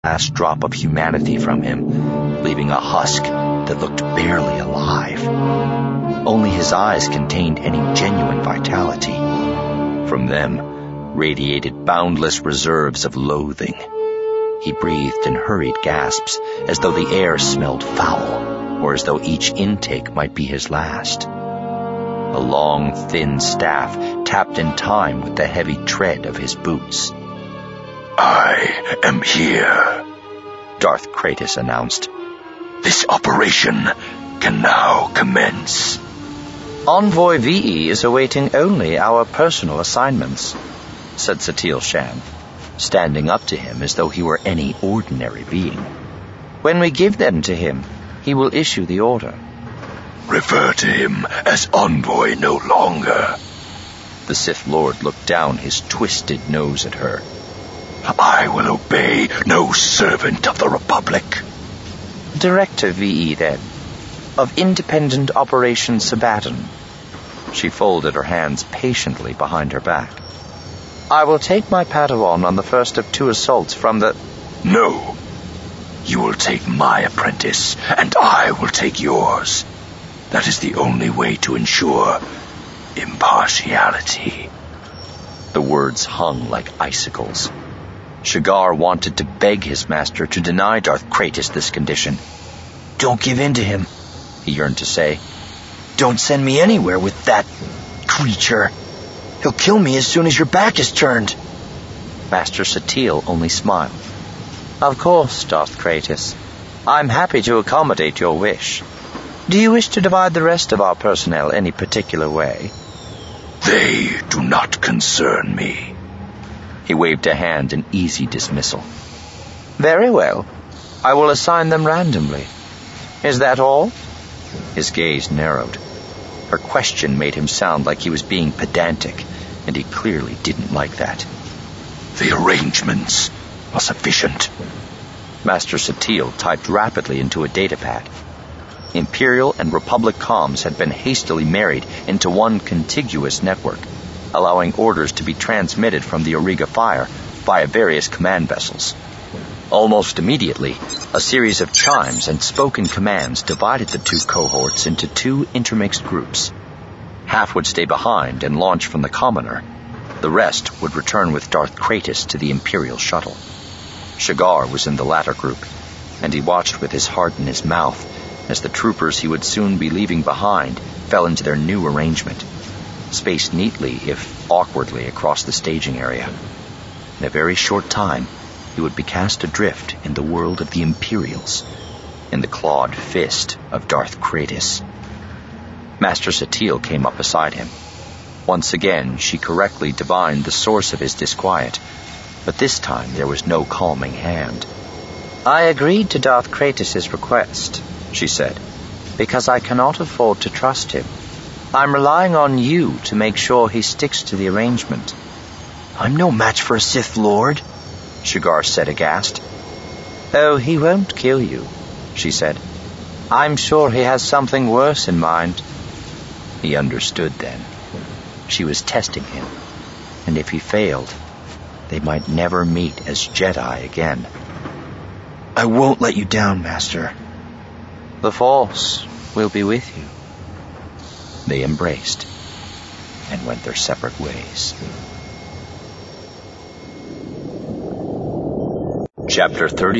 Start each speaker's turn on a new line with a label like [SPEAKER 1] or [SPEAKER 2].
[SPEAKER 1] last drop of humanity from him, leaving a husk that looked barely alive. Only his eyes contained any genuine vitality. From them radiated boundless reserves of loathing. He breathed in hurried gasps, as though the air smelled foul, or as though each intake might be his last. A long, thin staff tapped in time with the heavy tread of his boots.
[SPEAKER 2] "I am here,"
[SPEAKER 1] Darth Kratos announced.
[SPEAKER 2] "This operation can now commence."
[SPEAKER 1] "Envoy VE is awaiting only our personal assignments," said Satele Shan, standing up to him as though he were any ordinary being. "When we give them to him, he will issue the order."
[SPEAKER 2] "Refer to him as Envoy no longer."
[SPEAKER 1] The Sith Lord looked down his twisted nose at her.
[SPEAKER 2] "I will obey no servant of the Republic."
[SPEAKER 1] "Director VE, then, of Independent Operation Sabaton." She folded her hands patiently behind her back. "I will take my Padawan on the first of 2 assaults from the—"
[SPEAKER 2] "No. You will take my apprentice, and I will take yours. That is the only way to ensure impartiality."
[SPEAKER 1] The words hung like icicles. Shigar wanted to beg his master to deny Darth Kratos this condition. "Don't give in to him," he yearned to say. "Don't send me anywhere with that creature. He'll kill me as soon as your back is turned." Master Satele only smiled. "Of course, Darth Kratos. I'm happy to accommodate your wish. Do you wish to divide the rest of our personnel any particular way?"
[SPEAKER 2] "They do not concern me."
[SPEAKER 1] He waved a hand in easy dismissal. "Very well. I will assign them randomly. Is that all?" His gaze narrowed. Her question made him sound like he was being pedantic, and he clearly didn't like that.
[SPEAKER 2] "The arrangements are sufficient."
[SPEAKER 1] Master Satele typed rapidly into a datapad. Imperial and Republic comms had been hastily married into one contiguous network, allowing orders to be transmitted from the Auriga Fire via various command vessels. Almost immediately, a series of chimes and spoken commands divided the 2 cohorts into 2 intermixed groups. Half would stay behind and launch from the Commoner. The rest would return with Darth Kratos to the Imperial shuttle. Shigar was in the latter group, and he watched with his heart in his mouth as the troopers he would soon be leaving behind fell into their new arrangement, spaced neatly, if awkwardly, across the staging area. In a very short time, he would be cast adrift in the world of the Imperials, in the clawed fist of Darth Kratos. Master Satele came up beside him. Once again, she correctly divined the source of his disquiet, but this time there was no calming hand. "I agreed to Darth Kratos' request," she said, "because I cannot afford to trust him. I'm relying on you to make sure he sticks to the arrangement." "I'm no match for a Sith Lord," Shigar said aghast. "Oh, he won't kill you," she said. "I'm sure he has something worse in mind." He understood then. She was testing him, and if he failed, they might never meet as Jedi again. "I won't let you down, Master." "The Force will be with you." They embraced and went their separate ways. Chapter 30.